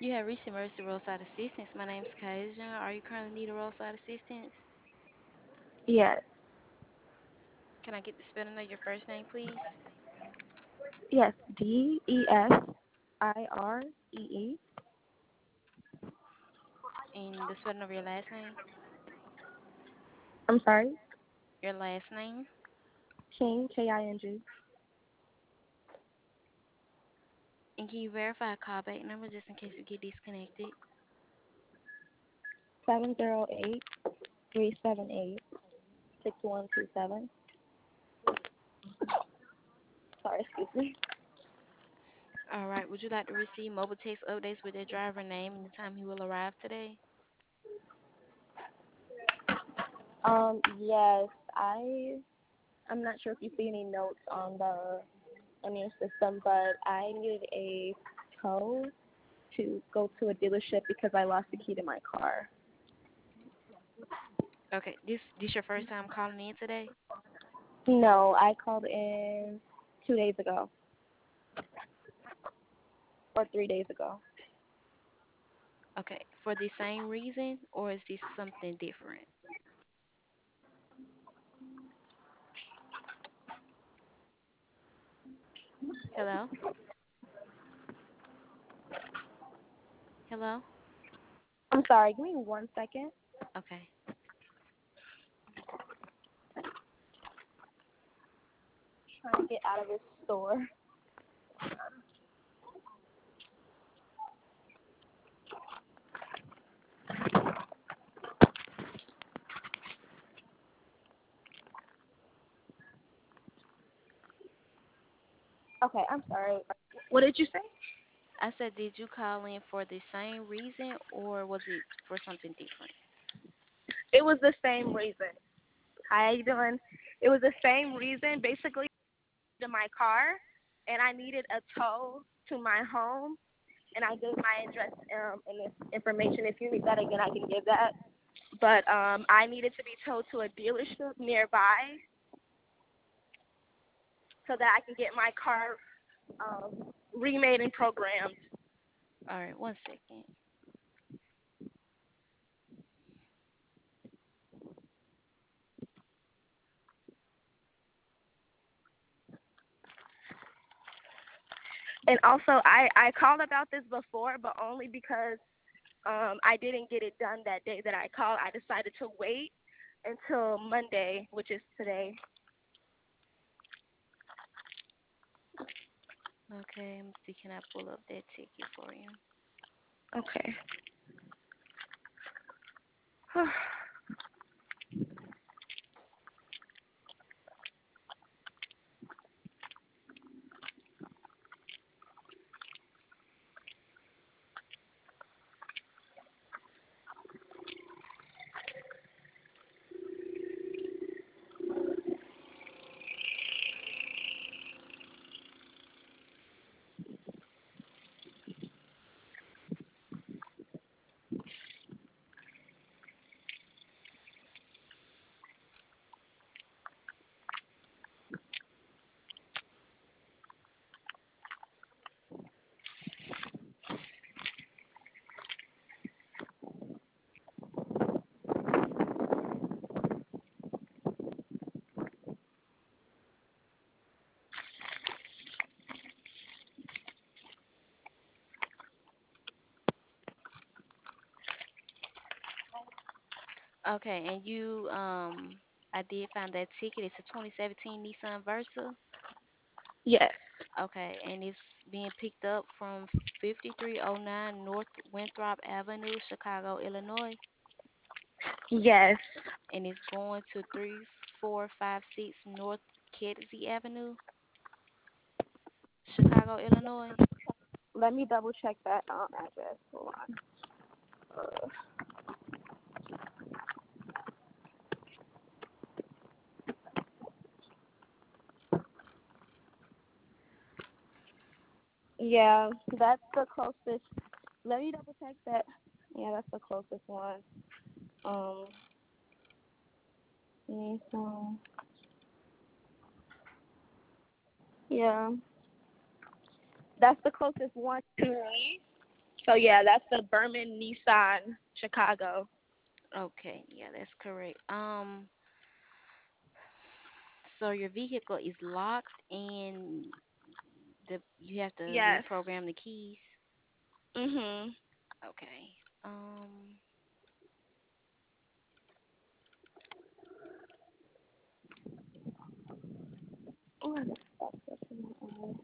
You have reached Emergency Roadside Assistance. My name is Kajan. Are you currently needing roadside assistance? Yes. Can I get the spelling of your first name, please? Yes. DESIREE. And the spelling of your last name? I'm sorry. Your last name? King, King. And can you verify a callback number just in case we get disconnected? 708-378-6127. Sorry, excuse me. All right. Would you like to receive mobile text updates with their driver name and the time he will arrive today? Yes, I'm not sure if you see any notes on your system, but I needed a tow to go to a dealership because I lost the key to my car. Okay. This your first time calling in today? No, I called in 2 days ago or 3 days ago. Okay. For the same reason, or is this something different? Hello? Hello? I'm sorry, give me 1 second. Okay. Trying to get out of this store. Okay, I'm sorry. What did you say? I said, did you call in for the same reason, or was it for something different? It was the same reason. Hi, how you doing? It was the same reason, basically, to my car, and I needed a tow to my home, and I gave my address and this information. If you need that again, I can give that. But I needed to be towed to a dealership nearby so that I can get my car remade and programmed. All right. 1 second. And also, I called about this before, but only because I didn't get it done that day that I called. I decided to wait until Monday, which is today. Okay. Let me see. Can I pull up that ticket for you? Okay. Okay. And I did find that ticket. It's a 2017 Nissan Versa. Yes. Okay. And it's being picked up from 5309 North Winthrop Avenue, Chicago, Illinois. Yes. And it's going to 3456 North Kedzie Avenue, Chicago, Illinois. Let me double check that address. Hold on. Uh, yeah, that's the closest. Let me double check that. Yeah, that's the closest one. Um, so yeah, that's the closest one to me. So yeah, that's the Berman Nissan Chicago. Okay, yeah, that's correct. So your vehicle is locked and you have to Yes. reprogram the keys. Mhm. Okay. Um, Oh, I just stopped touching my eye.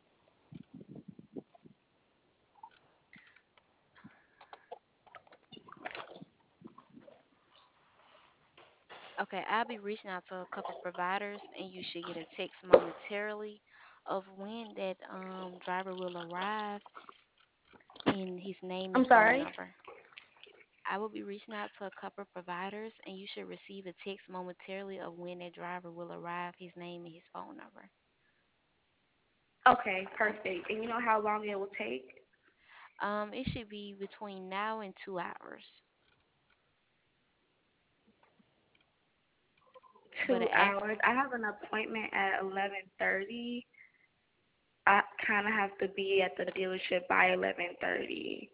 okay, I'll be reaching out to a couple providers and you should get a text momentarily of when that driver will arrive and his name and I'm phone sorry. number. I will be reaching out to a couple providers and you should receive a text momentarily of when that driver will arrive, his name and his phone number. Okay, perfect. And you know how long it will take? It should be between now and 2 hours. But 2 hours. I have an appointment at 11:30. I kind of have to be at the dealership by 11:30.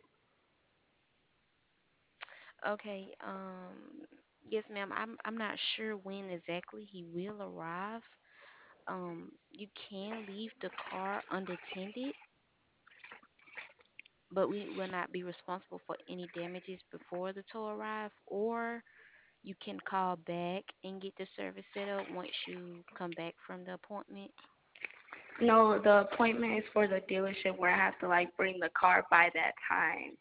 okay, yes, ma'am. I'm not sure when exactly he will arrive. You can leave the car unattended, but we will not be responsible for any damages before the tow arrive, or you can call back and get the service set up once you come back from the appointment. No, the appointment is for the dealership where I have to like bring the car by that time.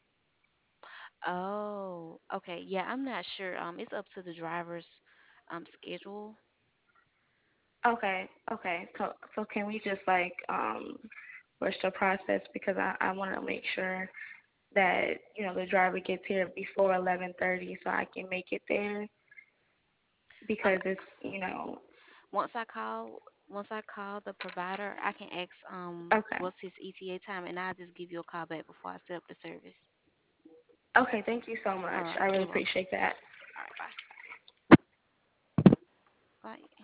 Oh, okay. Yeah, I'm not sure. It's up to the driver's schedule. Okay, okay. So can we just like rush the process because I want to make sure that the driver gets here before 11:30 so I can make it there because Okay. it's. Once I call, once I call the provider, I can ask Okay. what's his ETA time, and I'll just give you a call back before I set up the service. Okay, thank you so All much. right. I really You're welcome. appreciate that. All right. Bye. Bye.